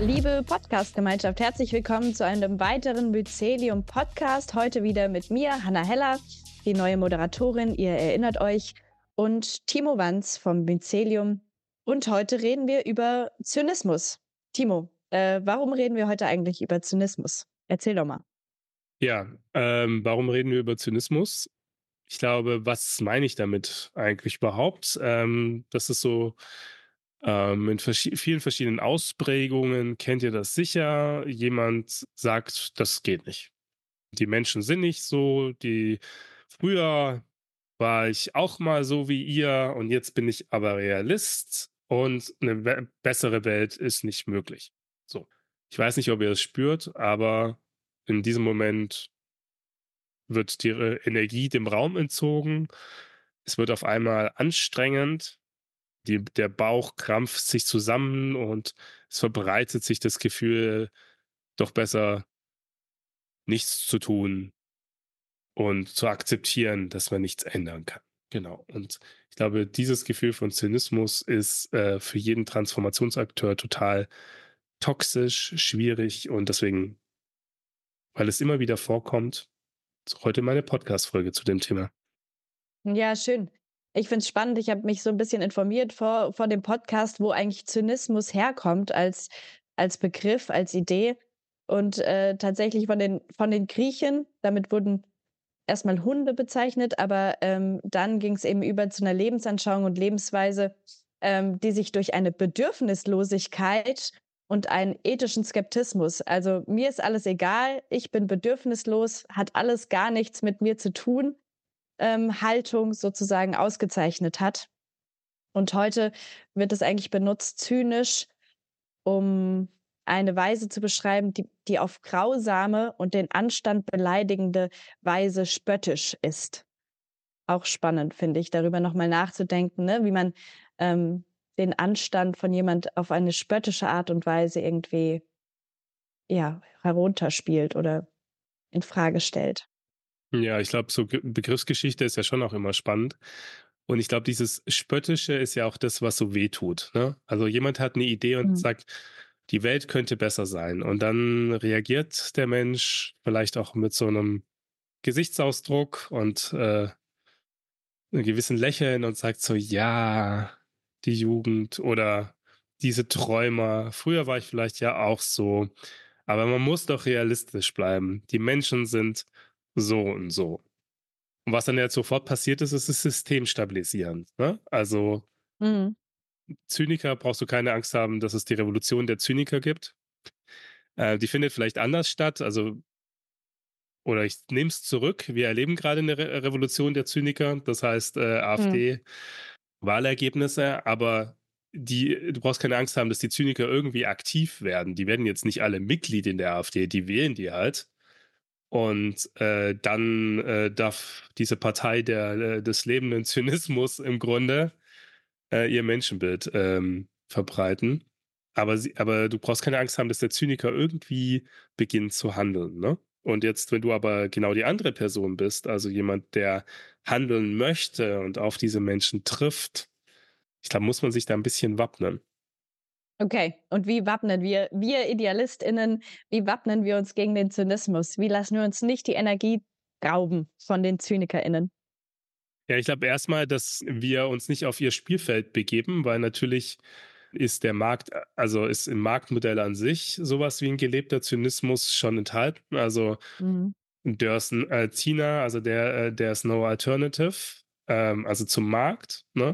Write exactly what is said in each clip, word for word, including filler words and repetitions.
Liebe Podcast-Gemeinschaft, herzlich willkommen zu einem weiteren Mycelium-Podcast. Heute wieder mit mir, Hannah Heller, die neue Moderatorin, ihr erinnert euch, und Timo Wanz vom Mycelium. Und heute reden wir über Zynismus. Timo, äh, warum reden wir heute eigentlich über Zynismus? Erzähl doch mal. Ja, ähm, warum reden wir über Zynismus? Ich glaube, was meine ich damit eigentlich überhaupt? Ähm, das ist so ähm, in verschi vielen verschiedenen Ausprägungen, kennt ihr das sicher. Jemand sagt, das geht nicht. Die Menschen sind nicht so, die früher war ich auch mal so wie ihr und jetzt bin ich aber Realist und eine we bessere Welt ist nicht möglich. So. Ich weiß nicht, ob ihr das spürt, aber in diesem Moment wird die äh, Energie dem Raum entzogen. Es wird auf einmal anstrengend. Die, der Bauch krampft sich zusammen und es verbreitet sich das Gefühl, doch besser nichts zu tun und zu akzeptieren, dass man nichts ändern kann. Genau. Und ich glaube, dieses Gefühl von Zynismus ist äh, für jeden Transformationsakteur total toxisch, schwierig und deswegen, weil es immer wieder vorkommt, heute meine Podcast-Folge zu dem Thema. Ja, schön. Ich finde es spannend. Ich habe mich so ein bisschen informiert vor, vor dem Podcast, wo eigentlich Zynismus herkommt als, als Begriff, als Idee. Und äh, tatsächlich von den, von den Griechen, damit wurden erstmal Hunde bezeichnet, aber ähm, dann ging es eben über zu einer Lebensanschauung und Lebensweise, ähm, die sich durch eine Bedürfnislosigkeit und einen ethischen Skeptismus, also mir ist alles egal, ich bin bedürfnislos, hat alles gar nichts mit mir zu tun, ähm, Haltung sozusagen ausgezeichnet hat. Und heute wird es eigentlich benutzt, zynisch, um eine Weise zu beschreiben, die, die auf grausame und den Anstand beleidigende Weise spöttisch ist. Auch spannend, finde ich, darüber nochmal nachzudenken, ne? Wie man ähm, den Anstand von jemand auf eine spöttische Art und Weise irgendwie ja, herunterspielt oder in Frage stellt. Ja, ich glaube, so Ge Begriffsgeschichte ist ja schon auch immer spannend. Und ich glaube, dieses Spöttische ist ja auch das, was so wehtut, ne? Also, jemand hat eine Idee und Mhm. sagt: „Die Welt könnte besser sein.“ Und dann reagiert der Mensch vielleicht auch mit so einem Gesichtsausdruck und, äh, 'nem gewissen Lächeln und sagt so: „Ja, die Jugend oder diese Träumer. Früher war ich vielleicht ja auch so, aber man muss doch realistisch bleiben. Die Menschen sind so und so.“ Und was dann jetzt sofort passiert ist, ist das System stabilisieren. Ne? Also Mhm. Zyniker brauchst du keine Angst haben, dass es die Revolution der Zyniker gibt. Äh, die findet vielleicht anders statt. Also, oder ich nehme es zurück. Wir erleben gerade eine Re Revolution der Zyniker. Das heißt, äh, Mhm. AfD-Wahlergebnisse, aber die, du brauchst keine Angst haben, dass die Zyniker irgendwie aktiv werden. Die werden jetzt nicht alle Mitglied in der AfD, die wählen die halt. Und äh, dann äh, darf diese Partei der, äh, des lebenden Zynismus im Grunde äh, ihr Menschenbild ähm, verbreiten. Aber, sie, aber du brauchst keine Angst haben, dass der Zyniker irgendwie beginnt zu handeln. Ne? Und jetzt, wenn du aber genau die andere Person bist, also jemand, der handeln möchte und auf diese Menschen trifft, ich glaube, muss man sich da ein bisschen wappnen. Okay, und wie wappnen wir, wir IdealistInnen, wie wappnen wir uns gegen den Zynismus? Wie lassen wir uns nicht die Energie rauben von den ZynikerInnen? Ja, ich glaube erstmal, dass wir uns nicht auf ihr Spielfeld begeben, weil natürlich ist der Markt, also ist im Marktmodell an sich sowas wie ein gelebter Zynismus schon enthalten. Also Mhm. there's äh, Tina, also der, äh, there's no alternative, ähm, also zum Markt, ne?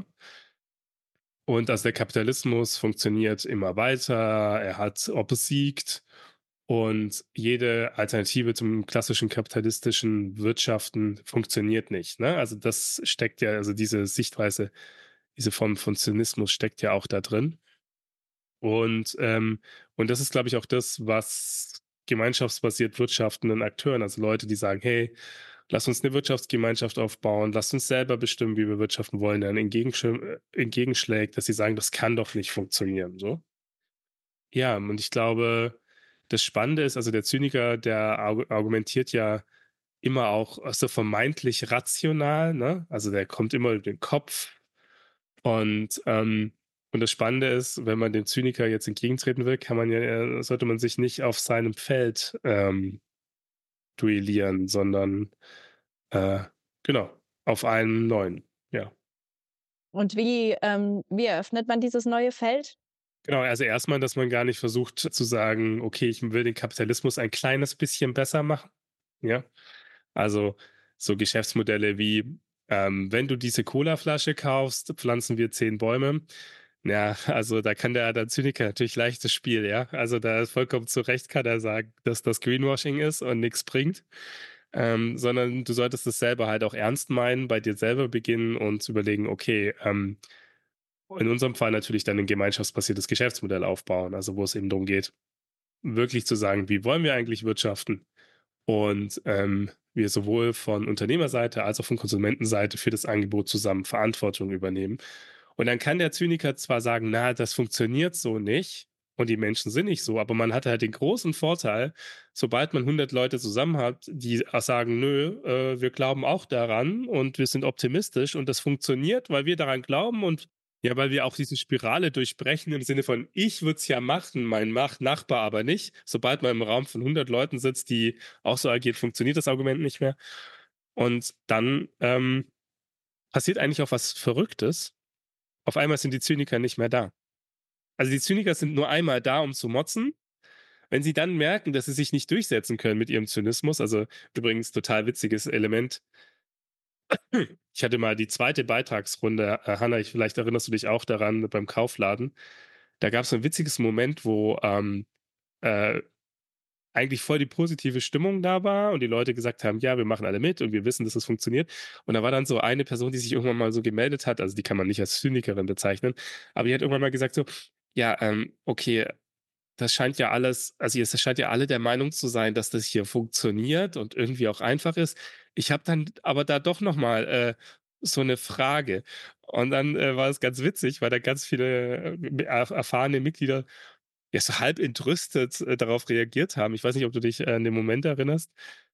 Und also der Kapitalismus funktioniert immer weiter, er hat obsiegt und jede Alternative zum klassischen kapitalistischen Wirtschaften funktioniert nicht. Ne? Also das steckt ja, also diese Sichtweise, diese Form von Zynismus steckt ja auch da drin. Und, ähm, und das ist, glaube ich, auch das, was gemeinschaftsbasiert wirtschaftenden Akteuren, also Leute, die sagen, hey, lass uns eine Wirtschaftsgemeinschaft aufbauen, lass uns selber bestimmen, wie wir wirtschaften wollen, dann entgegensch äh, entgegenschlägt, dass sie sagen, das kann doch nicht funktionieren. So. Ja, und ich glaube, das Spannende ist, also der Zyniker, der argu- argumentiert ja immer auch so vermeintlich rational, ne? Also der kommt immer über den Kopf und ähm, Und das Spannende ist, wenn man dem Zyniker jetzt entgegentreten will, kann man ja äh, sollte man sich nicht auf seinem Feld, ähm, duellieren, sondern, äh, genau, auf einem neuen, ja. Und wie, ähm, wie eröffnet man dieses neue Feld? Genau, also erstmal, dass man gar nicht versucht zu sagen: „Okay, ich will den Kapitalismus ein kleines bisschen besser machen“, ja? Also, so Geschäftsmodelle wie, ähm: „Wenn du diese Colaflasche kaufst, pflanzen wir zehn Bäume.“ Ja, also da kann der der Zyniker natürlich leichtes Spiel, ja? Also, da ist vollkommen zu Recht kann er sagen, dass das Greenwashing ist und nix bringt. Ähm, sondern du solltest es selber halt auch ernst meinen, bei dir selber beginnen und zu überlegen: „Okay, ähm“ in unserem Fall natürlich dann ein gemeinschaftsbasiertes Geschäftsmodell aufbauen, also wo es eben darum geht, wirklich zu sagen: „Wie wollen wir eigentlich wirtschaften?“ Und, ähm, wir sowohl von Unternehmerseite als auch von Konsumentenseite für das Angebot zusammen Verantwortung übernehmen. Und dann kann der Zyniker zwar sagen: „Na, das funktioniert so nicht und die Menschen sind nicht so“, aber man hat halt den großen Vorteil, sobald man hundert Leute zusammen hat, die auch sagen: „Nö, äh, wir glauben auch daran und wir sind optimistisch und das funktioniert, weil wir daran glauben und ja, weil wir auch diese Spirale durchbrechen im Sinne von: „Ich würde es ja machen, mein Mach Nachbar aber nicht.“ Sobald man im Raum von hundert Leuten sitzt, die auch so agiert, funktioniert das Argument nicht mehr. Und dann, ähm, passiert eigentlich auch was Verrücktes. Auf einmal sind die Zyniker nicht mehr da. Also, die Zyniker sind nur einmal da, um zu motzen. Wenn sie dann merken, dass sie sich nicht durchsetzen können mit ihrem Zynismus, also übrigens total witziges Element. Ich hatte mal die zweite Beitragsrunde, äh, Hanna, ich vielleicht erinnerst du dich auch daran beim Kaufladen. Da gab's so 'n witziges Moment, wo, ähm, äh, eigentlich voll die positive Stimmung da war und die Leute gesagt haben: „Ja, wir machen alle mit und wir wissen, dass es funktioniert.“ Und da war dann so eine Person, die sich irgendwann mal so gemeldet hat, also die kann man nicht als Zynikerin bezeichnen, aber die hat irgendwann mal gesagt so: „Ja, ähm, okay, das scheint ja alles also ihr scheint ja alle der Meinung zu sein, dass das hier funktioniert und irgendwie auch einfach ist. Ich habe dann aber da doch noch mal, äh, so 'ne Frage.“ Und dann, äh, war es ganz witzig, weil da ganz viele, äh, er erfahrene Mitglieder ja so halb entrüstet, äh, darauf reagiert haben. Ich weiß nicht, ob du dich, äh, an den Moment erinnerst?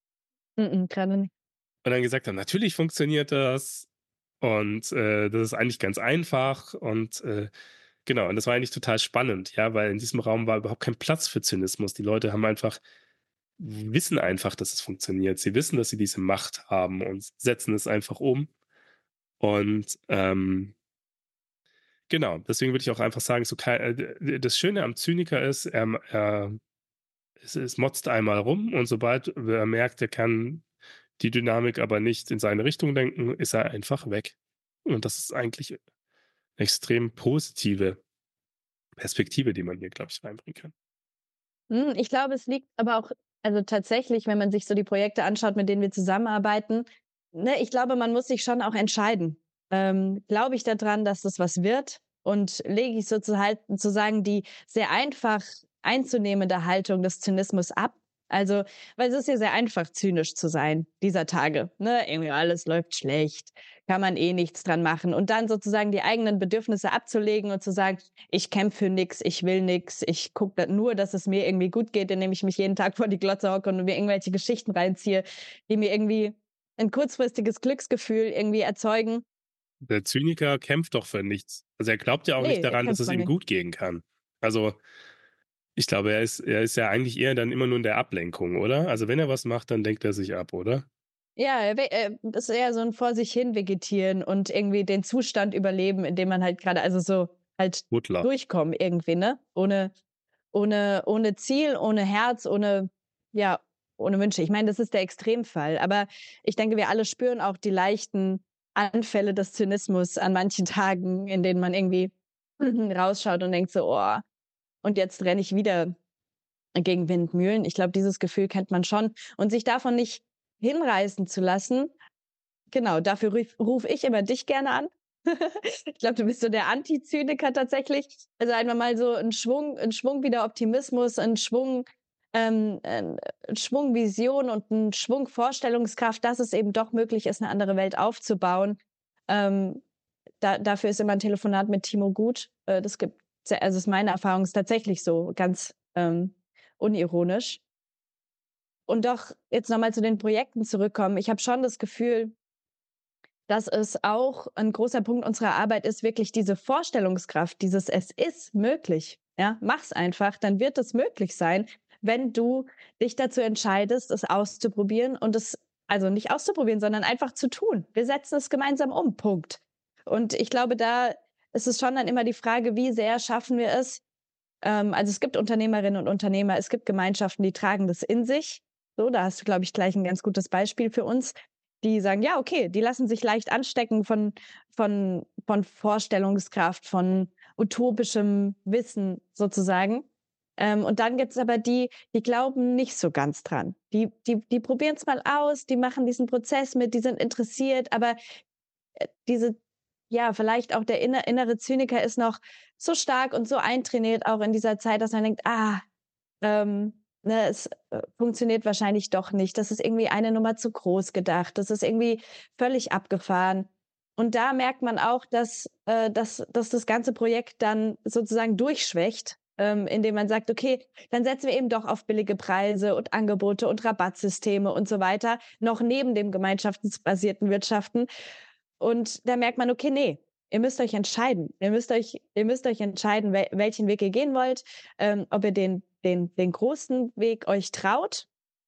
Mm, grade nicht. Und dann gesagt haben: „Natürlich funktioniert das und, äh, das ist eigentlich ganz einfach“ und, äh, genau. Und das war eigentlich total spannend, ja, weil in diesem Raum war überhaupt kein Platz für Zynismus. Die Leute haben einfach wissen einfach, dass es funktioniert. Sie wissen, dass sie diese Macht haben und setzen es einfach um. Und, ähm genau, deswegen würde ich auch einfach sagen, so kei äh, d das Schöne am Zyniker ist, er er es es motzt einmal rum und sobald er merkt, er kann die Dynamik aber nicht in seine Richtung lenken, ist er einfach weg. Und das ist eigentlich 'ne extrem positive Perspektive, die man hier, glaube ich, reinbringen kann. Hm, ich glaube, es liegt aber auch also tatsächlich, wenn man sich so die Projekte anschaut, mit denen wir zusammenarbeiten, ne, ich glaube, man muss sich schon auch entscheiden. Ähm, glaube ich da dran, dass das was wird und lege ich sozuhal sozusagen die sehr einfach einzunehmende Haltung des Zynismus ab? Also, weil es ist ja sehr einfach, zynisch zu sein dieser Tage, ne? Irgendwie alles läuft schlecht, kann man eh nichts dran machen und dann sozusagen die eigenen Bedürfnisse abzulegen und zu sagen: „Ich kämpfe für nix, ich will nix, ich gucke da nur, dass es mir irgendwie gut geht, indem ich mich jeden Tag vor die Glotze hocke und mir irgendwelche Geschichten reinziehe, die mir irgendwie ein kurzfristiges Glücksgefühl irgendwie erzeugen.“ Der Zyniker kämpft doch für nichts. Also, er glaubt ja auch nicht Ne, er daran, dass kämpft es zwar ihm nicht. gut gehen kann. Also, ich glaube, er ist er ist ja eigentlich eher dann immer nur in der Ablenkung, oder? Also, wenn er was macht, dann lenkt er sich ab, oder? Ja, er we äh, das ist eher so 'n vor sich hin vegetieren und irgendwie den Zustand überleben, in dem man halt grade also so halt Muttler. durchkommen irgendwie, ne? Ohne ohne ohne Ziel, ohne Herz, ohne ja, ohne Wünsche. Ich meine, das ist der Extremfall, aber ich denke, wir alle spüren auch die leichten Anfälle des Zynismus an manchen Tagen, in denen man irgendwie rausschaut und denkt so: „Oh, und jetzt renne ich wieder gegen Windmühlen.“ Ich glaube, dieses Gefühl kennt man schon und sich davon nicht hinreißen zu lassen, genau, dafür rüf rufe ich immer dich gerne an. Ich glaube, du bist so der Anti-Zyniker tatsächlich. Also, einfach mal so 'n Schwung 'n Schwung wieder Optimismus, 'n Schwung ähm, 'n 'n Schwung Vision und 'n Schwung Vorstellungskraft, dass es eben doch möglich ist, 'ne andere Welt aufzubauen. Ähm, da dafür ist immer 'n Telefonat mit Timo gut. Äh, das gibt se also ist meine Erfahrung, ist tatsächlich so, ganz, ähm, unironisch. Und doch jetzt noch mal zu den Projekten zurückkommen. Ich habe schon das Gefühl dass es auch ein großer Punkt unserer Arbeit ist, wirklich diese Vorstellungskraft, dieses „Es ist möglich“, ja? Mach's einfach, dann wird es möglich sein, wenn du dich dazu entscheidest, es auszuprobieren und es also nicht auszuprobieren, sondern einfach zu tun. Wir setzen es gemeinsam um, Punkt. Und ich glaube, da ist es schon dann immer die Frage, wie sehr schaffen wir es, ähm, also es gibt Unternehmerinnen und Unternehmer, es gibt Gemeinschaften, die tragen das in sich. So, da hast du, glaube ich, gleich ein ganz gutes Beispiel für uns. Die sagen, ja, okay, die lassen sich leicht anstecken von, von, von Vorstellungskraft, von utopischem Wissen sozusagen. Ähm, und dann gibt es aber die, die glauben nicht so ganz dran. Die, die, die probieren es mal aus, die machen diesen Prozess mit, die sind interessiert, aber äh, diese, ja, vielleicht auch der inner, innere Zyniker ist noch so stark und so eintrainiert auch in dieser Zeit, dass man denkt, ah, ähm, ne, es äh, funktioniert wahrscheinlich doch nicht. Das ist irgendwie eine Nummer zu groß gedacht. Das ist irgendwie völlig abgefahren. Und da merkt man auch, dass, äh, dass, dass das ganze Projekt dann sozusagen durchschwächt, ähm, indem man sagt, okay, dann setzen wir eben doch auf billige Preise und Angebote und Rabattsysteme und so weiter, noch neben dem gemeinschaftsbasierten Wirtschaften. Und da merkt man, okay, nee, ihr müsst euch entscheiden. Ihr müsst euch, ihr müsst euch entscheiden, wel welchen Weg ihr gehen wollt, ähm, ob ihr den, den, den großen Weg euch traut.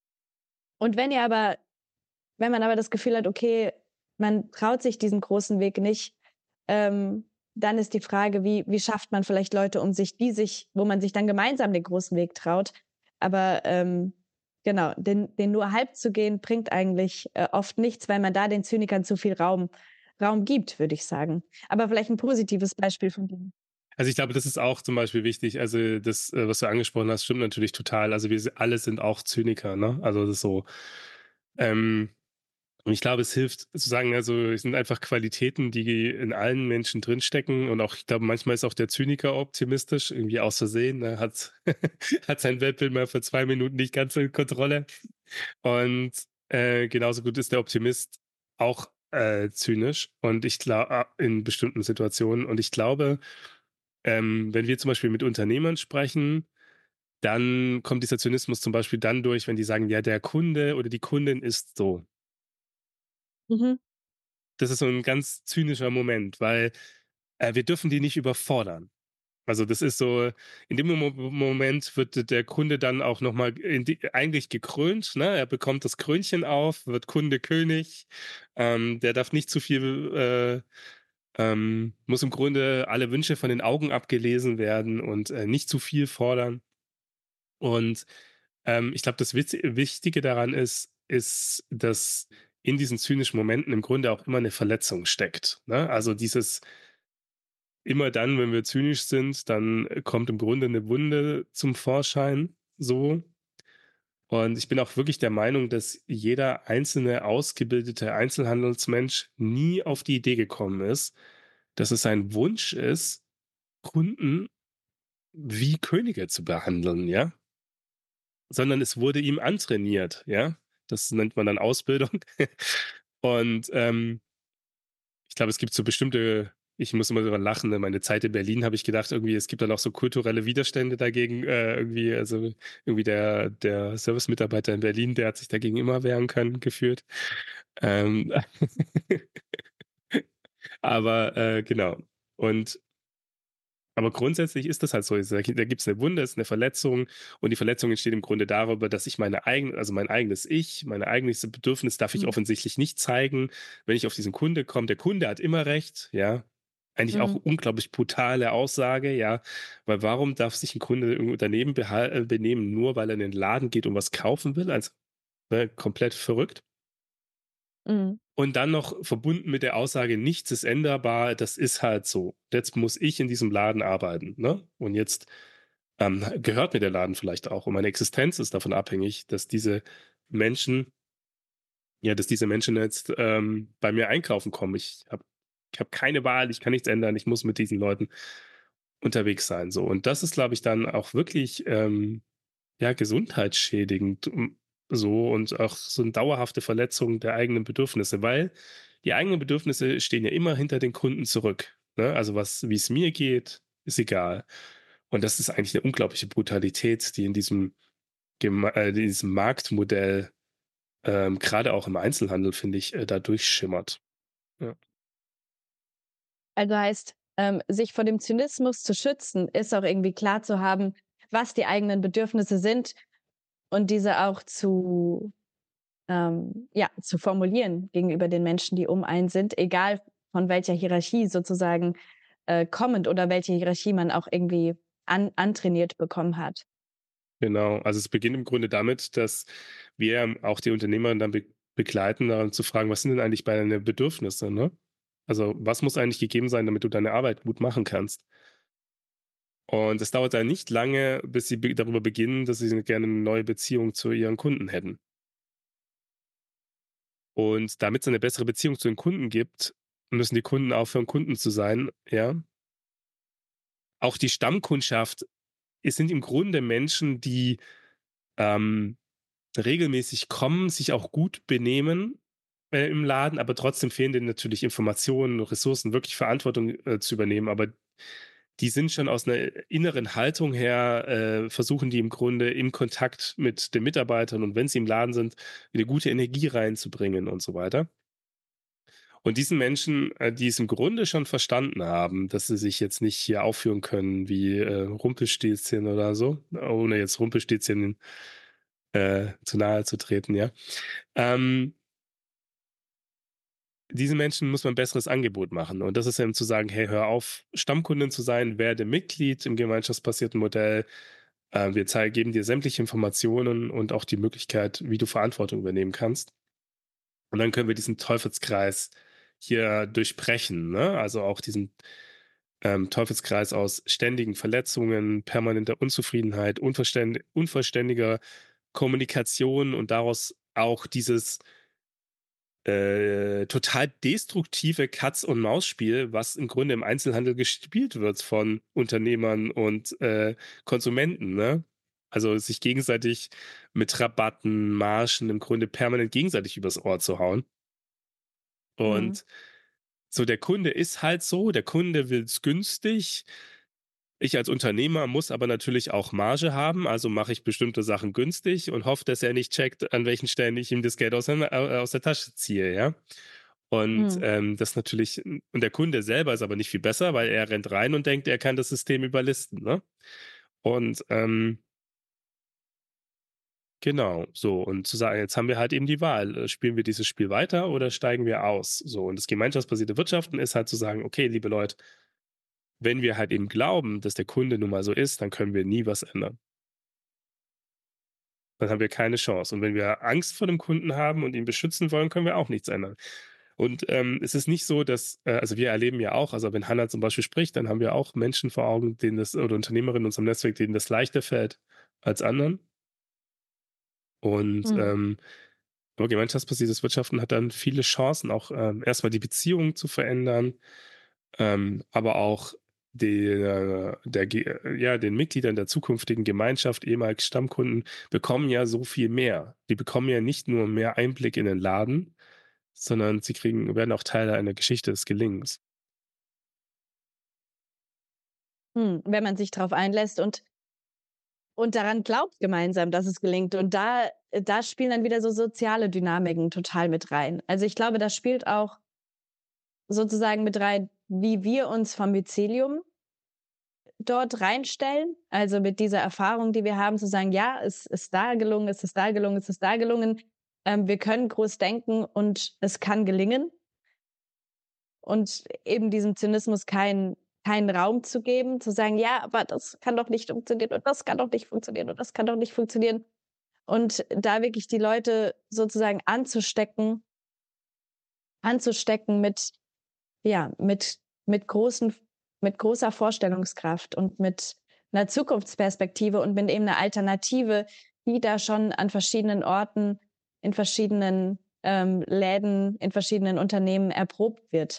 Und wenn ihr aber, wenn man aber das Gefühl hat, okay, man traut sich diesen großen Weg nicht, ähm, dann ist die Frage, wie, wie schafft man vielleicht Leute um sich, die sich, wo man sich dann gemeinsam den großen Weg traut. Aber ähm, genau, den, den nur halb zu gehen, bringt eigentlich äh, oft nichts, weil man da den Zynikern zu viel Raum, Raum gibt, würde ich sagen. Aber vielleicht ein positives Beispiel von dir. Also, ich glaube, das ist auch zum Beispiel wichtig. Also, das, äh, was du angesprochen hast, stimmt natürlich total. Also, wir si alle sind auch Zyniker, ne? Also, das ist so, ähm und ich glaube, es hilft zu sagen, also, es sind einfach Qualitäten, die in allen Menschen drinstecken und auch ich glaube, manchmal ist auch der Zyniker optimistisch, irgendwie aus Versehen, ne, hat hat sein Weltbild mal für zwei Minuten nicht ganz in Kontrolle. Und, äh, genauso gut ist der Optimist auch, äh, zynisch und ich glaube in bestimmten Situationen. Und ich glaube, ähm, wenn wir zum Beispiel mit Unternehmern sprechen, dann kommt dieser Zynismus zum Beispiel dann durch, wenn die sagen: „Ja, der Kunde oder die Kundin ist so.“ Mhm. Das ist so ein ganz zynischer Moment, weil, äh, wir dürfen die nicht überfordern. Also, das ist so in dem Mo Moment wird der Kunde dann auch noch mal in die eigentlich gekrönt, ne? Er bekommt das Krönchen auf, wird Kunde König. Ähm, der darf nicht zu viel, äh, ähm muss im Grunde alle Wünsche von den Augen abgelesen werden und, äh, nicht zu viel fordern. Und, ähm, ich glaube, das Witz Wichtige daran ist ist, dass in diesen zynischen Momenten im Grunde auch immer eine Verletzung steckt, ne? Also, dieses immer dann, wenn wir zynisch sind, dann kommt im Grunde eine Wunde zum Vorschein, so. Und ich bin auch wirklich der Meinung, dass jeder einzelne ausgebildete Einzelhandelsmensch nie auf die Idee gekommen ist, dass es sein Wunsch ist, Kunden wie Könige zu behandeln, ja? Sondern es wurde ihm antrainiert, ja? Das nennt man dann Ausbildung. Und, ähm, ich glaube, es gibt so bestimmte ich muss immer drüber lachen, ne? Meine Zeit in Berlin habe ich gedacht, irgendwie, es gibt dann auch so kulturelle Widerstände dagegen, äh, irgendwie, also irgendwie der, der Service-Mitarbeiter in Berlin, der hat sich dagegen immer wehren können, gefühlt. Ähm, aber äh, genau. Und aber grundsätzlich ist das halt so. Da gibt es eine Wunde, ist eine Verletzung und die Verletzung entsteht im Grunde darüber, dass ich meine eigene, also mein eigenes Ich, mein eigenes Bedürfnis darf ich Mhm. offensichtlich nicht zeigen, wenn ich auf diesen Kunde komme. Der Kunde hat immer recht, ja. Eigentlich auch Mhm. unglaublich brutale Aussage, ja. Weil warum darf sich ein Kunde im Unternehmen behal äh, benehmen, nur weil er in den Laden geht und was kaufen will? Also, ne, komplett verrückt. Mhm. Und dann noch verbunden mit der Aussage: „Nichts ist änderbar, das ist halt so. Jetzt muss ich in diesem Laden arbeiten, ne? Und jetzt, ähm, gehört mir der Laden vielleicht auch und meine Existenz ist davon abhängig, dass diese Menschen ja, dass diese Menschen jetzt, ähm, bei mir einkaufen kommen. Ich habe ich habe keine Wahl, ich kann nichts ändern, ich muss mit diesen Leuten unterwegs sein“, so. Und das ist, glaube ich, dann auch wirklich, ähm, ja, gesundheitsschädigend, hm, so und auch so 'ne dauerhafte Verletzung der eigenen Bedürfnisse, weil die eigenen Bedürfnisse stehen ja immer hinter den Kunden zurück, ne? Also, was wie es mir geht, ist egal. Und das ist eigentlich eine unglaubliche Brutalität, die in diesem Gema äh, diesem Marktmodell, ähm, grade auch im Einzelhandel, finde ich, äh, da durchschimmert. Ja. Also heißt, ähm, sich vor dem Zynismus zu schützen, ist auch irgendwie klar zu haben, was die eigenen Bedürfnisse sind und diese auch zu, ähm, ja, zu formulieren gegenüber den Menschen, die um einen sind, egal von welcher Hierarchie sozusagen äh, kommend oder welche Hierarchie man auch irgendwie an, antrainiert bekommen hat. Genau. Also, es beginnt im Grunde damit, dass wir auch die Unternehmerin dann be begleiten, daran zu fragen: „Was sind denn eigentlich deine Bedürfnisse, ne? Also, was muss eigentlich gegeben sein, damit du deine Arbeit gut machen kannst?“ Und es dauert dann nicht lange, bis sie be darüber beginnen, dass sie gerne 'ne neue Beziehung zu ihren Kunden hätten. Und damit es eine bessere Beziehung zu den Kunden gibt, müssen die Kunden aufhören, Kunden zu sein, ja? Auch die Stammkundschaft, es sind im Grunde Menschen, die, ähm, regelmäßig kommen, sich auch gut benehmen, äh, im Laden, aber trotzdem fehlen denen natürlich Informationen, Ressourcen, wirklich Verantwortung, äh, zu übernehmen. Aber die sind schon aus einer inneren Haltung her, äh, versuchen die im Grunde im Kontakt mit den Mitarbeitern und wenn sie im Laden sind, eine gute Energie reinzubringen und so weiter. Und diesen Menschen, äh, die es im Grunde schon verstanden haben, dass sie sich jetzt nicht hier aufführen können wie, äh, Rumpelstilzchen oder so, ohne jetzt Rumpelstilzchen, äh, zu nahe zu treten, ja. Ähm, Diesen Menschen muss man 'n besseres Angebot machen. Und das ist eben zu sagen: „Hey, hör auf, Stammkundin zu sein, werde Mitglied im gemeinschaftsbasierten Modell. Äh, wir zei geben dir sämtliche Informationen und auch die Möglichkeit, wie du Verantwortung übernehmen kannst.“ Und dann können wir diesen Teufelskreis hier durchbrechen, ne? Also, auch diesen, ähm, Teufelskreis aus ständigen Verletzungen, permanenter Unzufriedenheit, unverständ unvollständiger Kommunikation und daraus auch dieses äh, total destruktive Katz-und-Maus-Spiel, was im Grunde im Einzelhandel gespielt wird von Unternehmern und, äh, Konsumenten, ne? Also, sich gegenseitig mit Rabatten, Margen im Grunde permanent gegenseitig übers Ohr zu hauen. Mhm. Und so der Kunde ist halt so, der Kunde will's günstig. Ich als Unternehmer muss aber natürlich auch Marge haben, also mache ich bestimmte Sachen günstig und hoffe, dass er nicht checkt, an welchen Stellen ich ihm das Geld aus der, äh, aus der Tasche ziehe, ja. Und Mhm. ähm, das natürlich, und der Kunde selber ist aber nicht viel besser, weil er rennt rein und denkt, er kann das System überlisten, ne? Und ähm, genau, so. Und zu sagen, jetzt haben wir halt eben die Wahl, äh, spielen wir dieses Spiel weiter oder steigen wir aus? So. Und das gemeinschaftsbasierte Wirtschaften ist halt zu sagen, okay, liebe Leute, wenn wir halt eben glauben, dass der Kunde nun mal so ist, dann können wir nie was ändern. Dann haben wir keine Chance. Und wenn wir Angst vor dem Kunden haben und ihn beschützen wollen, können wir auch nichts ändern. Und ähm, es ist nicht so, dass, äh, also wir erleben ja auch, also wenn Hannah zum Beispiel spricht, dann haben wir auch Menschen vor Augen, denen das, oder Unternehmerinnen in unserem Netzwerk, denen das leichter fällt als anderen. Und Mhm. ähm, aber gemeinschaftsbasiertes Wirtschaften hat dann viele Chancen, auch ähm, erstmal die Beziehungen zu verändern, ähm, aber auch der, der, Ge- ja, den Mitgliedern der zukünftigen Gemeinschaft, ehemals Stammkunden, bekommen ja so viel mehr. Die bekommen ja nicht nur mehr Einblick in den Laden, sondern sie kriegen, werden auch Teil einer Geschichte des Gelingens. Mhm. Wenn man sich darauf einlässt und und daran glaubt gemeinsam, dass es gelingt. Und da da spielen dann wieder so soziale Dynamiken total mit rein. Also, ich glaube, das spielt auch sozusagen mit rein, wie wir uns vom Mycelium dort reinstellen. Also, mit dieser Erfahrung, die wir haben, zu sagen: „Ja, es ist da gelungen, es ist da gelungen, es ist da gelungen. Ähm, wir können groß denken und es kann gelingen.“ Und eben diesem Zynismus keinen keinen Raum zu geben, zu sagen: „Ja, aber das kann doch nicht funktionieren und das kann doch nicht funktionieren und das kann doch nicht funktionieren.“ Und da wirklich die Leute sozusagen anzustecken anzustecken mit ja, mit mit großen mit großer Vorstellungskraft und mit einer Zukunftsperspektive und mit eben 'ner Alternative, die da schon an verschiedenen Orten, in verschiedenen, ähm, Läden, in verschiedenen Unternehmen erprobt wird.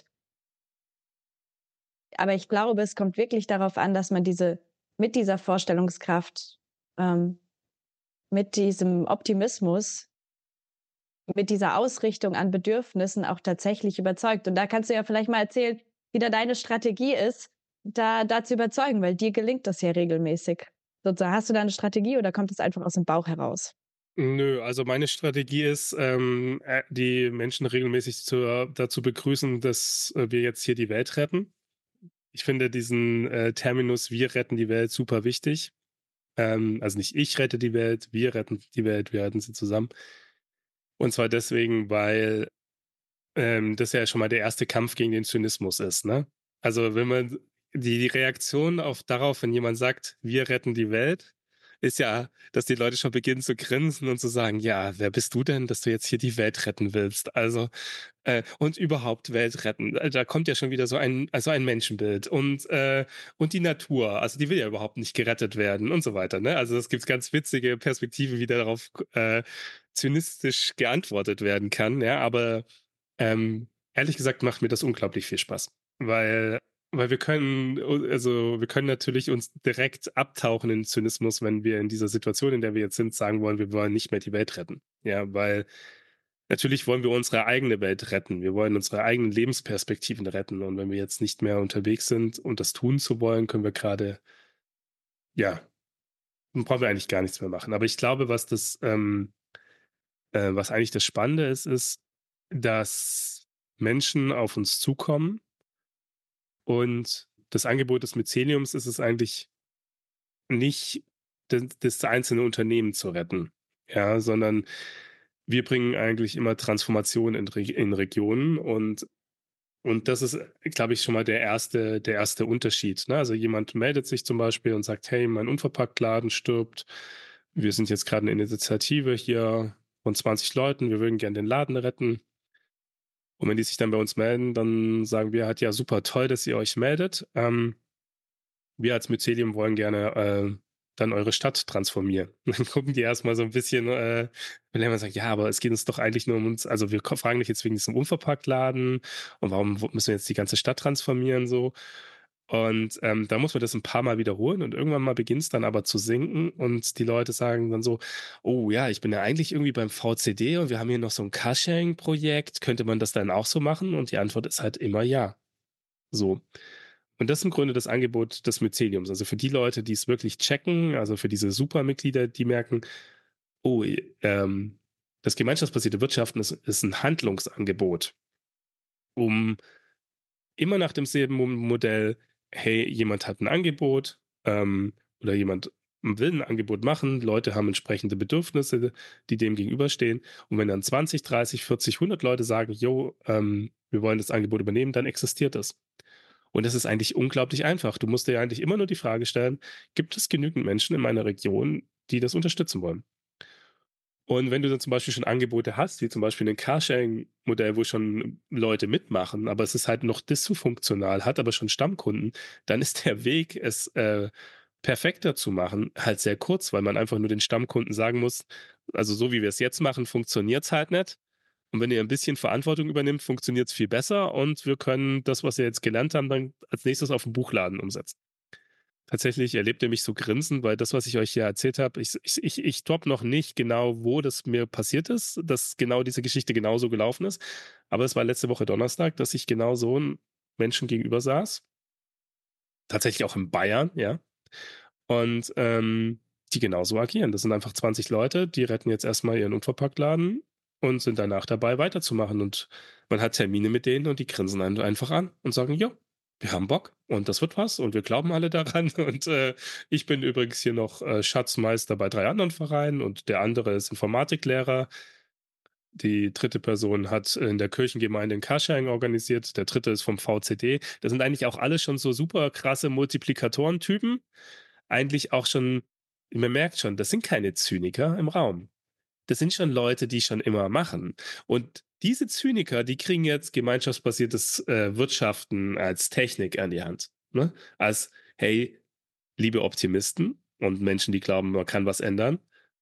Aber ich glaube, es kommt wirklich darauf an, dass man diese mit dieser Vorstellungskraft, ähm, mit diesem Optimismus, mit dieser Ausrichtung an Bedürfnissen auch tatsächlich überzeugt. Und da kannst du ja vielleicht mal erzählen, wie da deine Strategie ist, da da zu überzeugen, weil dir gelingt das ja regelmäßig. Sozusagen, hast du da 'ne Strategie oder kommt es einfach aus dem Bauch heraus? Nö, also meine Strategie ist, ähm, äh, die Menschen regelmäßig zur dazu begrüßen, dass, äh, wir jetzt hier die Welt retten. Ich finde diesen, äh, Terminus „Wir retten die Welt" super wichtig. Ähm, also nicht ich rette die Welt, wir retten die Welt, wir retten sie zusammen. Und zwar deswegen, weil, ähm, das ja schon mal der erste Kampf gegen den Zynismus ist, ne? Also, wenn man die die Reaktion auf darauf, wenn jemand sagt: „Wir retten die Welt", ist ja, dass die Leute schon beginnen zu grinsen und zu sagen: „Ja, wer bist du denn, dass du jetzt hier die Welt retten willst?" Also, äh, und überhaupt Welt retten. Äh, da kommt ja schon wieder so ein also ein Menschenbild und, äh und die Natur, also die will ja überhaupt nicht gerettet werden und so weiter, ne? Also, es gibt ganz witzige Perspektiven, wie darauf äh, zynistisch geantwortet werden kann, ja, aber, ähm, ehrlich gesagt macht mir das unglaublich viel Spaß, weil weil wir können also, wir können natürlich uns direkt abtauchen in Zynismus, wenn wir in dieser Situation, in der wir jetzt sind, sagen wollen, wir wollen nicht mehr die Welt retten. Ja, weil natürlich wollen wir unsere eigene Welt retten. Wir wollen unsere eigenen Lebensperspektiven retten. Und wenn wir jetzt nicht mehr unterwegs sind und das tun zu wollen, können wir gerade, ja, dann brauchen wir eigentlich gar nichts mehr machen. Aber ich glaube, was das, ähm, äh, was eigentlich das Spannende ist, ist, dass Menschen auf uns zukommen und das Angebot des Myceliums ist es eigentlich nicht, das, das einzelne Unternehmen zu retten, ja, sondern wir bringen eigentlich immer Transformation in, Re in Regionen und Und das ist, glaube ich, schon mal der erste der erste Unterschied, ne? Also, jemand meldet sich zum Beispiel und sagt: „Hey, mein Unverpacktladen stirbt. Wir sind jetzt gerade 'ne Initiative hier von zwanzig Leuten. Wir würden gern den Laden retten." Und wenn die sich dann bei uns melden, dann sagen wir halt: „Ja, super toll, dass ihr euch meldet. Ähm, wir als Mycelium wollen gerne, äh, dann eure Stadt transformieren." Und dann gucken die erst mal so ein bisschen, äh wenn jemand sagt: „Ja, aber es geht uns doch eigentlich nur um uns, also, wir ko fragen dich jetzt wegen diesem Unverpacktladen und warum w müssen wir jetzt die ganze Stadt transformieren so?" Und, ähm, da muss man das ein paar Mal wiederholen und irgendwann mal beginnt's dann aber zu sinken und die Leute sagen dann so: „Oh ja, ich bin ja eigentlich irgendwie beim V C D und wir haben hier noch so ein Carsharing-Projekt. Könnte man das dann auch so machen?" Und die Antwort ist halt immer „ja." So. Und das ist im Grunde das Angebot des Myceliums. Also für die Leute, die es wirklich checken, also für diese Supermitglieder, die merken, oh, ähm, das gemeinschaftsbasierte Wirtschaften ist, ist ein Handlungsangebot, um immer nach demselben Mo- Modell, hey, jemand hat ein Angebot, ähm, oder jemand will ein Angebot machen, Leute haben entsprechende Bedürfnisse, die dem gegenüberstehen. Und wenn dann zwanzig, dreißig, vierzig, hundert Leute sagen, jo, ähm, wir wollen das Angebot übernehmen, dann existiert das. Und das ist eigentlich unglaublich einfach. Du musst dir ja eigentlich immer nur die Frage stellen, gibt es genügend Menschen in meiner Region, die das unterstützen wollen? Und wenn du dann zum Beispiel schon Angebote hast, wie zum Beispiel ein Carsharing-Modell, wo schon Leute mitmachen, aber es ist halt noch dysfunktional, hat aber schon Stammkunden, dann ist der Weg, es äh, perfekter zu machen, halt sehr kurz, weil man einfach nur den Stammkunden sagen muss, also so wie wir es jetzt machen, funktioniert es halt nicht. Und wenn ihr ein bisschen Verantwortung übernimmt, funktioniert es viel besser und wir können das, was wir jetzt gelernt haben, dann als nächstes auf dem Buchladen umsetzen. Tatsächlich erlebt ihr mich so grinsen, weil das, was ich euch hier erzählt habe, ich ich ich ich droppe noch nicht genau, wo das mir passiert ist, dass genau diese Geschichte genauso gelaufen ist. Aber es war letzte Woche Donnerstag, dass ich genau so 'n Menschen gegenüber saß, tatsächlich auch in Bayern, ja, und, ähm, die genauso agieren. Das sind einfach zwanzig Leute, die retten jetzt erst mal ihren Unverpacktladen und sind danach dabei, weiterzumachen. Und man hat Termine mit denen und die grinsen einen einfach an und sagen: „Jo, wir haben Bock und das wird was und wir glauben alle daran." Und, äh, ich bin übrigens hier noch, äh, Schatzmeister bei drei anderen Vereinen und der andere ist Informatiklehrer. Die dritte Person hat in der Kirchengemeinde 'n Carsharing organisiert. Der dritte ist vom V C D. Das sind eigentlich auch alle schon so super krasse Multiplikatorentypen. Eigentlich auch schon, man merkt schon, das sind keine Zyniker im Raum. Das sind schon Leute, die schon immer machen. Und diese Zyniker, die kriegen jetzt gemeinschaftsbasiertes, äh, Wirtschaften als Technik an die Hand, ne? Als: „Hey, liebe Optimisten und Menschen, die glauben, man kann was ändern,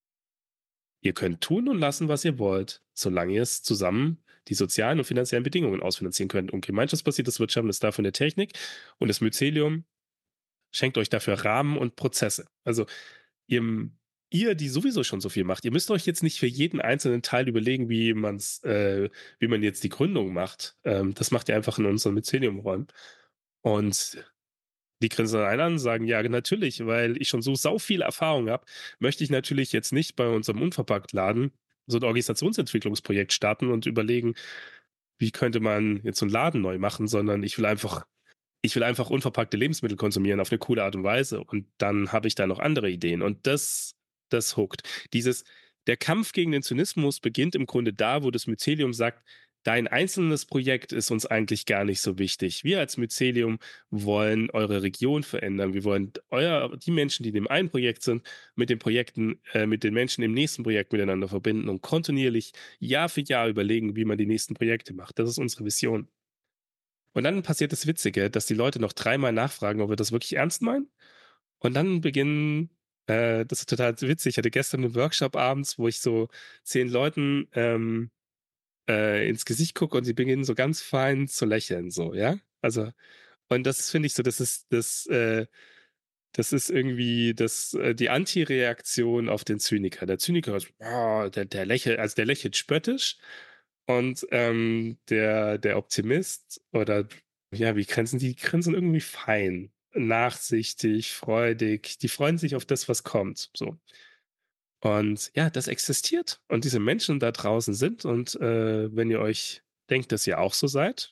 ihr könnt tun und lassen, was ihr wollt, solange ihr es zusammen die sozialen und finanziellen Bedingungen ausfinanzieren könnt. Und gemeinschaftsbasiertes Wirtschaften ist dafür eine Technik und das Mycelium schenkt euch dafür Rahmen und Prozesse." Also, ihr ihr, die sowieso schon so viel macht, ihr müsst euch jetzt nicht für jeden einzelnen Teil überlegen, wie man's äh, wie man jetzt die Gründung macht. Ähm, das macht ihr einfach in unseren Mycelium-Räumen. Und Die grinsen einen an, sagen: „Ja, natürlich, weil ich schon so sau viel Erfahrung habe, möchte ich natürlich jetzt nicht bei unserem Unverpacktladen so 'n Organisationsentwicklungsprojekt starten und überlegen, wie könnte man jetzt so 'n Laden neu machen, sondern ich will einfach ich will einfach unverpackte Lebensmittel konsumieren auf 'ne coole Art und Weise und dann habe ich da noch andere Ideen.“ Und das das hookt. Dieses der Kampf gegen den Zynismus beginnt im Grunde da, wo das Mycelium sagt: „Dein einzelnes Projekt ist uns eigentlich gar nicht so wichtig. Wir als Mycelium wollen eure Region verändern. Wir wollen euer die Menschen, die in dem einen Projekt sind, mit den Projekten äh, mit den Menschen im nächsten Projekt miteinander verbinden und kontinuierlich Jahr für Jahr überlegen, wie man die nächsten Projekte macht. Das ist unsere Vision.“ Und dann passiert das Witzige, dass die Leute noch dreimal nachfragen, ob wir das wirklich ernst meinen. Und dann beginnen äh, das ist total witzig. Ich hatte gestern 'nen Workshop abends, wo ich so zehn Leuten, ähm, äh, ins Gesicht gucke und sie beginnen so ganz fein zu lächeln so, ja? Also und das finde ich so, das ist das, äh das ist irgendwie das äh, die Antireaktion auf den Zyniker. Der Zyniker ist, ah, der der lächelt also, der lächelt spöttisch und, ähm, der der Optimist oder ja, wie grinsen die? Die grinsen irgendwie fein, nachsichtig, freudig. Die freuen sich auf das, was kommt, so. Und ja, das existiert und diese Menschen da draußen sind und, äh, wenn ihr euch denkt, dass ihr auch so seid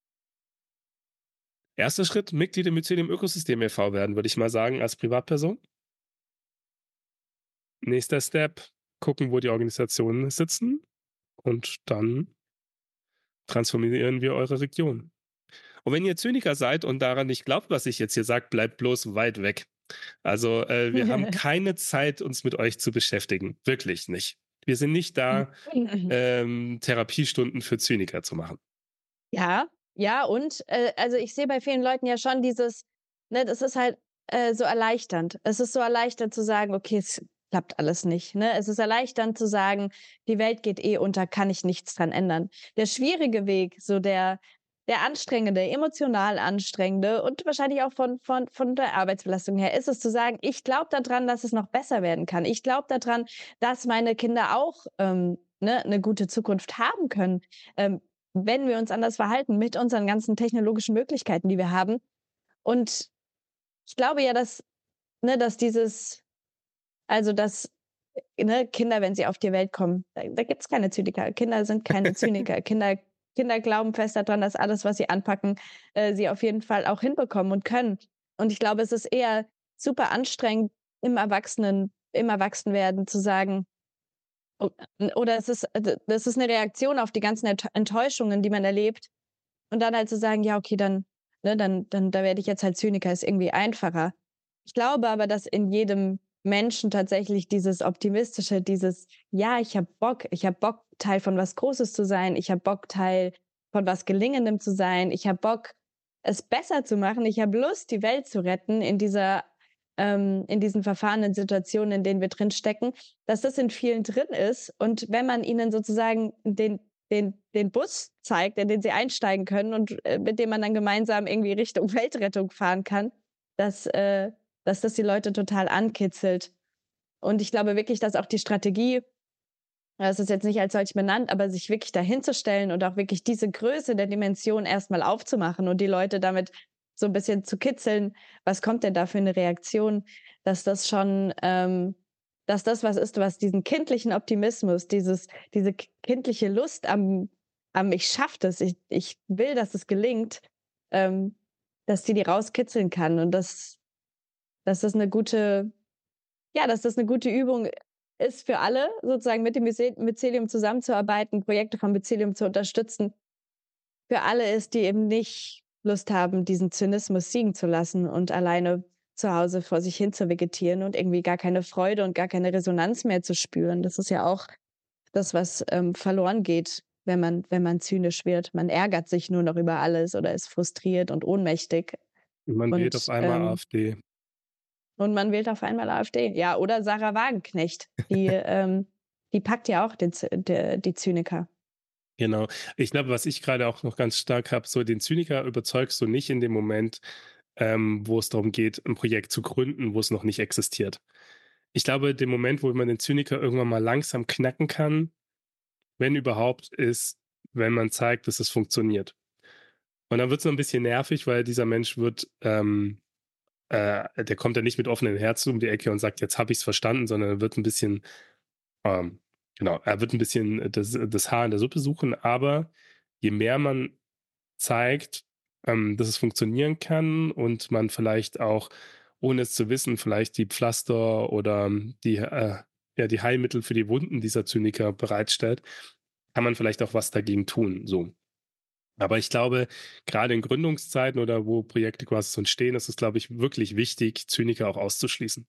erster Schritt, Mitglied im Mycelium Ökosystem e V werden, würde ich mal sagen, als Privatperson. Nächster Step, gucken, wo die Organisationen sitzen und dann transformieren wir eure Region. Und wenn ihr Zyniker seid und daran nicht glaubt, was ich jetzt hier sage, bleibt bloß weit weg. Also, äh, wir haben keine Zeit, uns mit euch zu beschäftigen. Wirklich nicht. Wir sind nicht da, ähm, Therapiestunden für Zyniker zu machen. Ja, ja, und, äh, also, ich sehe bei vielen Leuten ja schon dieses ne, das ist halt, äh, so erleichternd. Es ist so erleichternd zu sagen: „Okay, es klappt alles nicht“, ne? Es ist erleichternd zu sagen: „Die Welt geht eh unter, kann ich nichts dran ändern.“ Der schwierige Weg, so der der anstrengende, emotional anstrengende und wahrscheinlich auch von von von der Arbeitsbelastung her, ist es zu sagen: „Ich glaube da dran, dass es noch besser werden kann. Ich glaube da dran, dass meine Kinder auch, ähm, ne, 'ne gute Zukunft haben können, ähm, wenn wir uns anders verhalten mit unseren ganzen technologischen Möglichkeiten, die wir haben.“ Und ich glaube ja, dass ne, dass dieses also, dass, äh, ne, Kinder, wenn sie auf die Welt kommen, da da gibt's keine Zyniker. Kinder sind keine Zyniker. Kinder Kinder glauben fest da dran, dass alles, was sie anpacken, äh, sie auf jeden Fall auch hinbekommen und können. Und ich glaube, es ist eher super anstrengend im Erwachsenen im Erwachsenwerden zu sagen o n oder es ist äh, d das ist 'ne Reaktion auf die ganzen Ent Enttäuschungen, die man erlebt. Und dann halt zu sagen: „Ja, okay, dann ne, dann dann da werde ich jetzt halt Zyniker“, ist irgendwie einfacher. Ich glaube aber, dass in jedem Menschen tatsächlich dieses Optimistische, dieses: „Ja, ich habe Bock. Ich habe Bock, Teil von was Großes zu sein. Ich habe Bock, Teil von was Gelingendem zu sein. Ich habe Bock, es besser zu machen. Ich habe Lust, die Welt zu retten in dieser ähm, in diesen verfahrenen Situationen, in denen wir drinstecken“, dass das in vielen drin ist. Und wenn man ihnen sozusagen den den den Bus zeigt, in den sie einsteigen können und, äh, mit dem man dann gemeinsam irgendwie Richtung Weltrettung fahren kann, dass äh, dass das die Leute total ankitzelt. Und ich glaube wirklich, dass auch die Strategie das ist jetzt nicht als solche benannt, aber sich wirklich dahinzustellen und auch wirklich diese Größe der Dimension erst mal aufzumachen und die Leute damit so 'n bisschen zu kitzeln: „Was kommt denn da für 'ne Reaktion?“ Dass das schon ähm, dass das was ist, was diesen kindlichen Optimismus, dieses diese k kindliche Lust am am „Ich schaffe das, ich ich will, dass es gelingt“, ähm, dass die die rauskitzeln kann und dass dass das 'ne gute ja, dass das 'ne gute Übung ist für alle, sozusagen mit dem Myse Mycelium zusammenzuarbeiten, Projekte vom Mycelium zu unterstützen. Für alle ist, die eben nicht Lust haben, diesen Zynismus siegen zu lassen und alleine zu Hause vor sich hin zu vegetieren und irgendwie gar keine Freude und gar keine Resonanz mehr zu spüren. Das ist ja auch das, was, ähm, verloren geht, wenn man wenn man zynisch wird. Man ärgert sich nur noch über alles oder ist frustriert und ohnmächtig Man wählt auf und, einmal ähm AfD. und man wählt auf einmal AfD. Ja, oder Sarah Wagenknecht, die, ähm die packt ja auch den Zy de die Zyniker. Genau. Ich glaube, was ich grade auch noch ganz stark habe, so den Zyniker überzeugst du nicht in dem Moment, ähm, wo es darum geht, 'n Projekt zu gründen, wo es noch nicht existiert. Ich glaube, den Moment, wo man den Zyniker irgendwann mal langsam knacken kann, wenn überhaupt, ist, wenn man zeigt, dass es funktioniert. Und dann wird's noch 'n bisschen nervig, weil dieser Mensch wird, ähm äh, der kommt ja nicht mit offenen Herzen um die Ecke und sagt: „Jetzt habe ich's verstanden“, sondern er wird ein bisschen, ähm genau, er wird ein bisschen das das Haar in der Suppe suchen, aber je mehr man zeigt, ähm, dass es funktionieren kann und man vielleicht auch, ohne es zu wissen, vielleicht die Pflaster oder die, äh, ja, die Heilmittel für die Wunden dieser Zyniker bereitstellt, kann man vielleicht auch was dagegen tun, so. Aber ich glaube, gerade in Gründungszeiten oder wo Projekte quasi so entstehen, ist es, glaube ich, wirklich wichtig, Zyniker auch auszuschließen.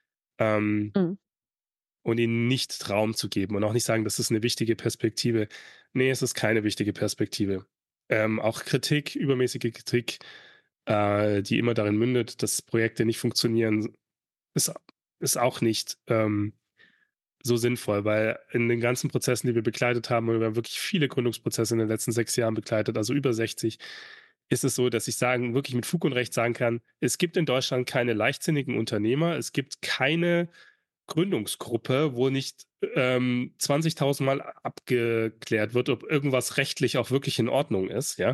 Ähm, Mhm. und ihnen nicht Raum zu geben und auch nicht sagen, das ist eine wichtige Perspektive. Ne, es ist keine wichtige Perspektive. Ähm, auch Kritik, übermäßige Kritik, äh, die immer darin mündet, dass Projekte nicht funktionieren, ist ist auch nicht, ähm, so sinnvoll, weil in den ganzen Prozessen, die wir begleitet haben, und wir haben wirklich viele Gründungsprozesse in den letzten sechs Jahren begleitet, also über sechzig, ist es so, dass ich sagen wirklich mit Fug und Recht sagen kann, es gibt in Deutschland keine leichtsinnigen Unternehmer, es gibt keine Gründungsgruppe, wo nicht, ähm, zwanzigtausend Mal abgeklärt wird, ob irgendwas rechtlich auch wirklich in Ordnung ist, ja?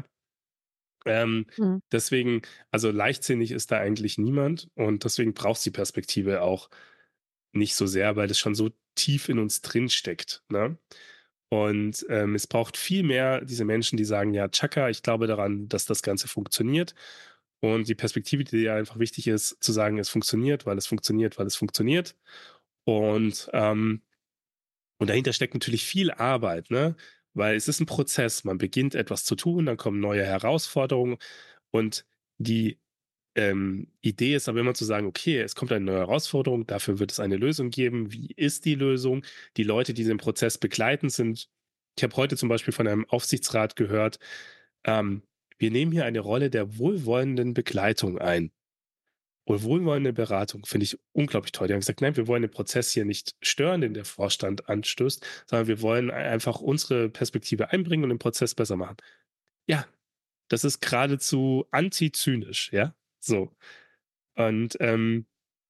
Ähm, Mhm. deswegen, also leichtsinnig ist da eigentlich niemand und deswegen braucht's die Perspektive auch nicht so sehr, weil das schon so tief in uns drin steckt, ne? Und, ähm, es braucht viel mehr diese Menschen, die sagen: „Ja, Chaka, ich glaube daran, dass das Ganze funktioniert.“ Und die Perspektive, die dir einfach wichtig ist, zu sagen: „Es funktioniert, weil es funktioniert, weil es funktioniert.“ Und, ähm und dahinter steckt natürlich viel Arbeit, ne? Weil es ist ein Prozess. Man beginnt etwas zu tun, dann kommen neue Herausforderungen und die, ähm, Idee ist aber immer zu sagen: „Okay, es kommt eine neue Herausforderung, dafür wird es eine Lösung geben. Wie ist die Lösung?“ Die Leute, die den Prozess begleiten, sind, ich habe heute zum Beispiel von einem Aufsichtsrat gehört, ähm: „Wir nehmen hier eine Rolle der wohlwollenden Begleitung ein.“ Und wohlwollende Beratung finde ich unglaublich toll. Die haben gesagt: „Nein, wir wollen den Prozess hier nicht stören, den der Vorstand anstößt, sondern wir wollen ei einfach unsere Perspektive einbringen und den Prozess besser machen.“ Ja, das ist geradezu antizynisch, ja, so. Und, ähm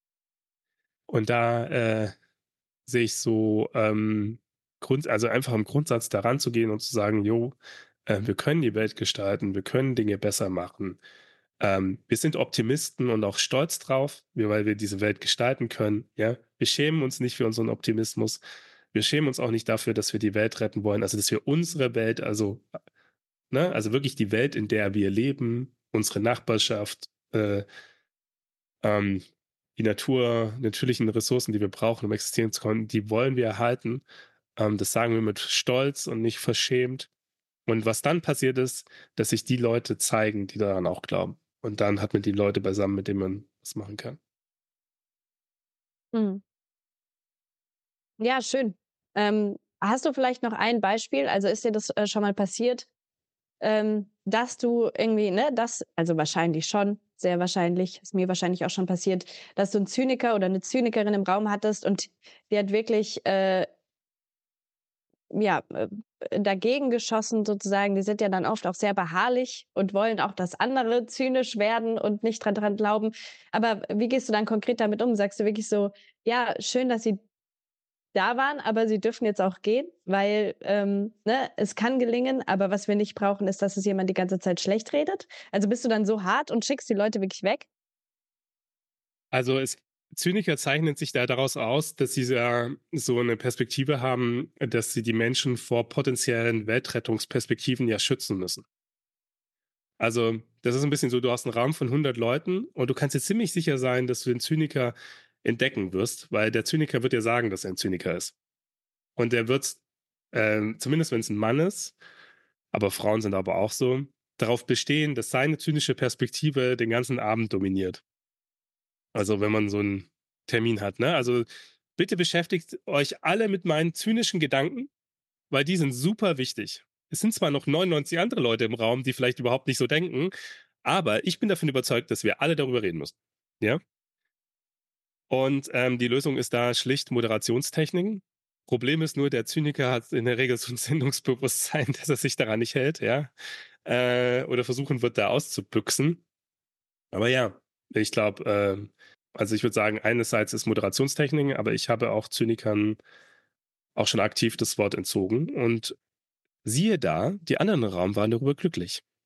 und da, äh, sehe ich so, ähm, Grund also einfach im Grundsatz daran zu gehen und zu sagen: „Jo, äh, wir können die Welt gestalten, wir können Dinge besser machen.“ Ähm, wir sind Optimisten und auch stolz drauf, wir weil wir diese Welt gestalten können, ja? Wir schämen uns nicht für unseren Optimismus. Wir schämen uns auch nicht dafür, dass wir die Welt retten wollen, also, dass wir unsere Welt, also, ne, also wirklich die Welt, in der wir leben, unsere Nachbarschaft, äh, ähm, die Natur, natürlichen Ressourcen, die wir brauchen, um existieren zu können, die wollen wir erhalten. Ähm, das sagen wir mit Stolz und nicht verschämt. Und was dann passiert ist, dass sich die Leute zeigen, die daran auch glauben. Und dann hat man die Leute beisammen, mit denen man was machen kann. Mhm. Ja, schön. Ähm, hast du vielleicht noch ein Beispiel? Also, ist dir das, äh, schon mal passiert, ähm, dass du irgendwie, ne, das also wahrscheinlich schon, sehr wahrscheinlich, ist mir wahrscheinlich auch schon passiert, dass du 'n Zyniker oder 'ne Zynikerin im Raum hattest und die hat wirklich, äh, ja, äh, dagegen geschossen sozusagen. Die sind ja dann oft auch sehr beharrlich und wollen auch, dass andere zynisch werden und nicht dran dran glauben. Aber wie gehst du dann konkret damit um? Sagst du wirklich so: „Ja, schön, dass Sie da waren, aber sie dürfen jetzt auch gehen, weil, ähm, ne, es kann gelingen, aber was wir nicht brauchen, ist, dass es jemand die ganze Zeit schlecht redet. Also, bist du dann so hart und schickst die Leute wirklich weg? Also, es Zyniker zeichnen sich da daraus aus, dass sie ja so eine Perspektive haben, dass sie die Menschen vor potenziellen Weltrettungsperspektiven ja schützen müssen. Also, das ist ein bisschen so, du hast einen Raum von hundert Leuten und du kannst dir ziemlich sicher sein, dass du den Zyniker entdecken wirst, weil der Zyniker wird dir sagen, dass er ein Zyniker ist. Und der wird, ähm, zumindest wenn es ein Mann ist, aber Frauen sind aber auch so, darauf bestehen, dass seine zynische Perspektive den ganzen Abend dominiert. Also, wenn man so einen Termin hat, ne? Also, bitte beschäftigt euch alle mit meinen zynischen Gedanken, weil die sind super wichtig. Es sind zwar noch neunundneunzig andere Leute im Raum, die vielleicht überhaupt nicht so denken, aber ich bin davon überzeugt, dass wir alle darüber reden müssen. Ja? Und, ähm, die Lösung ist da schlicht Moderationstechniken. Problem ist nur, der Zyniker hat in der Regel so ein Sendungsbewusstsein, dass er sich daran nicht hält, ja, äh, oder versuchen wird, da auszubüchsen. Aber ja, ich glaube, ähm also, ich würde sagen, einerseits ist Moderationstechniken, aber ich habe auch Zynikern auch schon aktiv das Wort entzogen und siehe da, die anderen im Raum waren darüber glücklich.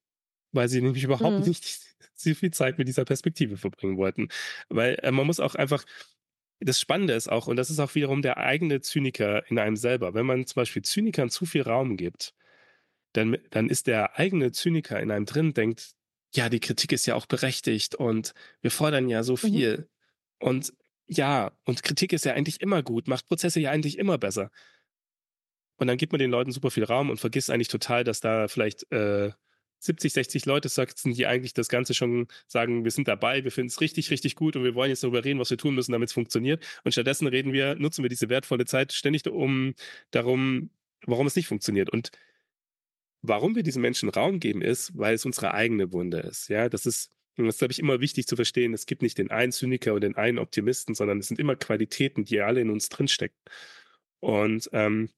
weil sie nämlich überhaupt Mhm. nicht so viel Zeit mit dieser Perspektive verbringen wollten. Weil, äh, man muss auch einfach das Spannende ist auch, und das ist auch wiederum der eigene Zyniker in einem selber. Wenn man zum Beispiel Zynikern zu viel Raum gibt, dann dann ist der eigene Zyniker in einem drin, denkt: „Ja, die Kritik ist ja auch berechtigt und wir fordern ja so Mhm. viel. Und ja, und Kritik ist ja eigentlich immer gut, macht Prozesse ja eigentlich immer besser.“ Und dann gibt man den Leuten super viel Raum und vergisst eigentlich total, dass da vielleicht, äh, siebzig, sechzig Leute sitzen, die eigentlich das Ganze schon sagen: „Wir sind dabei, wir finden es richtig, richtig gut und wir wollen jetzt darüber reden, was wir tun müssen, damit es funktioniert.“ Und stattdessen reden wir nutzen wir diese wertvolle Zeit ständig um darum, warum es nicht funktioniert. Und warum wir diesen Menschen Raum geben, ist, weil es unsere eigene Wunde ist. Ja, das ist, und das ist, glaube ich, immer wichtig zu verstehen. Es gibt nicht den einen Zyniker und den einen Optimisten, sondern es sind immer Qualitäten, die alle in uns drinstecken. Und ähm,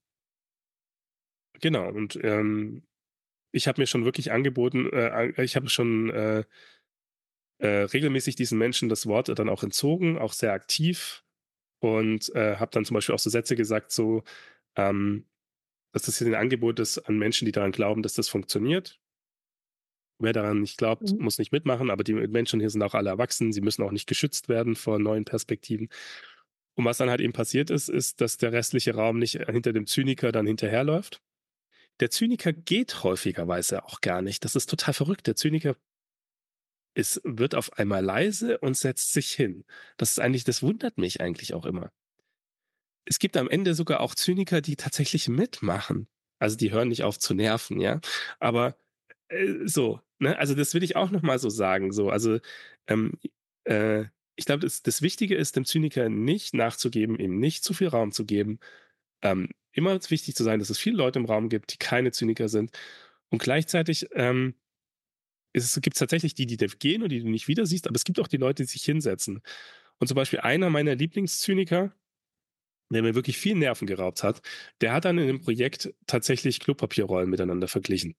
genau, und ähm, ich habe mir schon wirklich angeboten, äh, ich habe schon äh, äh, regelmäßig diesen Menschen das Wort dann auch entzogen, auch sehr aktiv, und äh, habe dann zum Beispiel auch so Sätze gesagt, so, ähm, dass das hier ein Angebot ist an Menschen, die daran glauben, dass das funktioniert. Wer daran nicht glaubt, Mhm. muss nicht mitmachen, aber die Menschen hier sind auch alle erwachsen, sie müssen auch nicht geschützt werden vor neuen Perspektiven. Und was dann halt eben passiert ist, ist, dass der restliche Raum nicht hinter dem Zyniker dann hinterherläuft. Der Zyniker geht häufigerweise auch gar nicht. Das ist total verrückt. Der Zyniker ist, wird auf einmal leise und setzt sich hin. Das ist eigentlich, das wundert mich eigentlich auch immer. Es gibt am Ende sogar auch Zyniker, die tatsächlich mitmachen. Also die hören nicht auf zu nerven, ja. Aber äh, so, ne? Also das will ich auch noch mal so sagen. So, also ähm, äh, ich glaube, das, das Wichtige ist, dem Zyniker nicht nachzugeben, ihm nicht zu viel Raum zu geben. Ähm, immer wichtig zu sein, dass es viele Leute im Raum gibt, die keine Zyniker sind. Und gleichzeitig ähm, es gibt tatsächlich die, die gehen und die du nicht wieder siehst, aber es gibt auch die Leute, die sich hinsetzen. Und zum Beispiel einer meiner Lieblingszyniker, der mir wirklich viel Nerven geraubt hat, der hat dann in dem Projekt tatsächlich Klopapierrollen miteinander verglichen.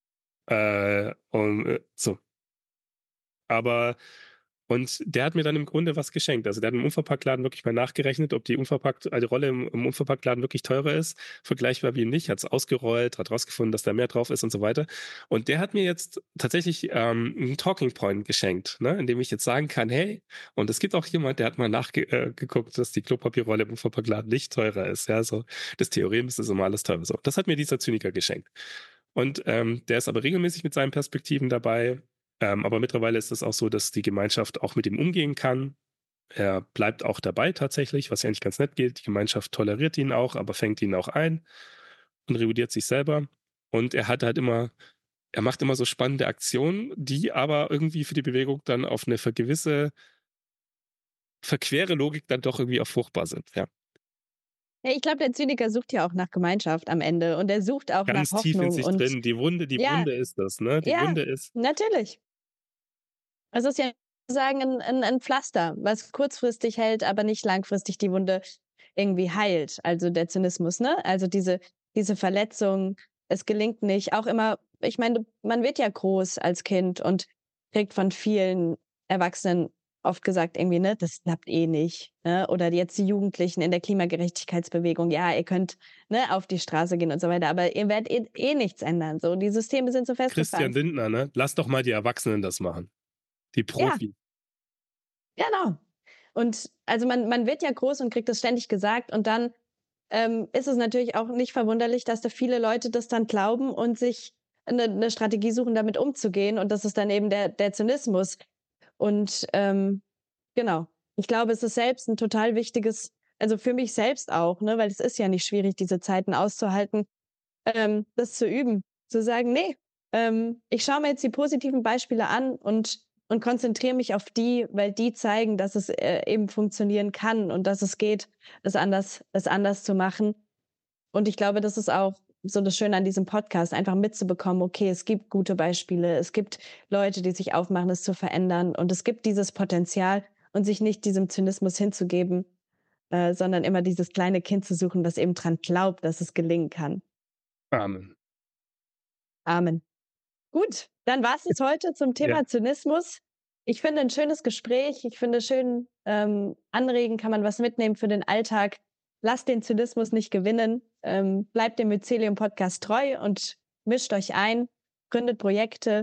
Äh, und, äh, so. Aber und der hat mir dann im Grunde was geschenkt. Also, der hat im Unverpacktladen wirklich mal nachgerechnet, ob die unverpackt äh, die Rolle im im Unverpacktladen wirklich teurer ist, vergleichbar wie nicht, hat's ausgerollt, hat rausgefunden, dass da mehr drauf ist und so weiter. Und der hat mir jetzt tatsächlich, ähm, 'n Talking Point geschenkt, ne, indem ich jetzt sagen kann: „Hey“, und es gibt auch jemand, der hat mal nachge äh, geguckt, dass die Klopapierrolle im Unverpacktladen nicht teurer ist, ja, so. Das Theorem ist, ist immer alles teurer, so. Das hat mir dieser Zyniker geschenkt. Und, ähm, der ist aber regelmäßig mit seinen Perspektiven dabei, ähm, aber mittlerweile ist es auch so, dass die Gemeinschaft auch mit ihm umgehen kann. Er bleibt auch dabei tatsächlich, was ja eigentlich ganz nett geht. Die Gemeinschaft toleriert ihn auch, aber fängt ihn auch ein und revidiert sich selber. Und er hat halt immer, er macht immer so spannende Aktionen, die aber irgendwie für die Bewegung dann auf eine ver- gewisse verquere Logik dann doch irgendwie auch fruchtbar sind. Ja. Ja, ich glaube, der Zyniker sucht ja auch nach Gemeinschaft am Ende und er sucht auch nach Ganz tief in Hoffnung sich und drin. Die Wunde, die ja, Wunde ist das, ne? Die ja, Wunde ist, natürlich. Es ist ja sagen 'n 'n 'n Pflaster, was kurzfristig hält, aber nicht langfristig die Wunde irgendwie heilt, also der Zynismus, ne? Also diese diese Verletzung, es gelingt nicht. Auch immer ich meine, man wird ja groß als Kind und kriegt von vielen Erwachsenen oft gesagt irgendwie, ne: „Das klappt eh nicht“, ne? Oder jetzt die Jugendlichen in der Klimagerechtigkeitsbewegung: „Ja, ihr könnt, ne, auf die Straße gehen und so weiter, aber ihr werdet eh eh nichts ändern, so. Die Systeme sind so Christian festgefahren.“ Lindner, ne? Lass doch mal die Erwachsenen das machen. Die Ja. Profis. Genau. Und also man man wird ja groß und kriegt das ständig gesagt und dann, ähm, ist es natürlich auch nicht verwunderlich, dass da viele Leute das dann glauben und sich eine 'ne Strategie suchen, damit umzugehen und das ist dann eben der der Zynismus. Und, ähm, genau. Ich glaube, es ist selbst ein total wichtiges also für mich selbst auch, ne, weil es ist ja nicht schwierig, diese Zeiten auszuhalten, ähm, das zu üben, zu sagen: „Ne, ähm, ich schaue mir jetzt die positiven Beispiele an und und konzentriere mich auf die, weil die zeigen, dass es, äh, eben funktionieren kann und dass es geht, es anders es anders zu machen.“ Und ich glaube, das ist auch so das Schöne an diesem Podcast, einfach mitzubekommen: Okay, es gibt gute Beispiele, es gibt Leute, die sich aufmachen, es zu verändern und es gibt dieses Potenzial und sich nicht diesem Zynismus hinzugeben, äh, sondern immer dieses kleine Kind zu suchen, das eben dran glaubt, dass es gelingen kann. Amen. Amen. Gut, dann war es das heute zum Ja. Thema Zynismus. Ich finde ein schönes Gespräch. Ich finde schön, ähm, anregen kann man was mitnehmen für den Alltag. Lasst den Zynismus nicht gewinnen. Ähm, bleibt dem Mycelium Podcast treu und mischt euch ein, gründet Projekte,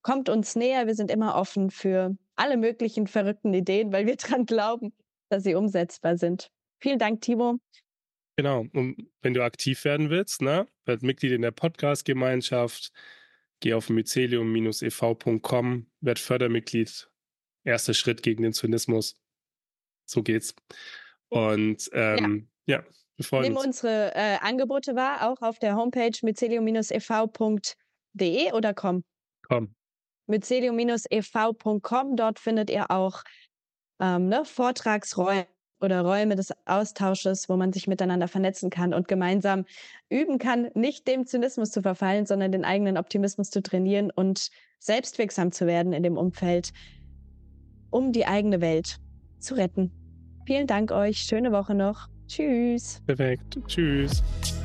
kommt uns näher. Wir sind immer offen für alle möglichen verrückten Ideen, weil wir dran glauben, dass sie umsetzbar sind. Vielen Dank, Timo. Genau. Und wenn du aktiv werden willst, ne, werd Mitglied in der Podcast-Gemeinschaft, geh auf mycelium Bindestrich e v Punkt com, werd Fördermitglied. Erster Schritt gegen den Zynismus. So geht's. Und Ja. ähm, ja, wir freuen Nimm uns. unsere äh, Angebote wahr, auch auf der Homepage mycelium Bindestrich e v Punkt de oder com. Komm. mycelium Bindestrich e v Punkt com. Dort findet ihr auch ähm, ne, Vortragsräume oder Räume des Austausches, wo man sich miteinander vernetzen kann und gemeinsam üben kann, nicht dem Zynismus zu verfallen, sondern den eigenen Optimismus zu trainieren und selbstwirksam zu werden in dem Umfeld, um die eigene Welt zu retten. Vielen Dank euch. Schöne Woche noch. Tschüss. Perfekt. Tschüss.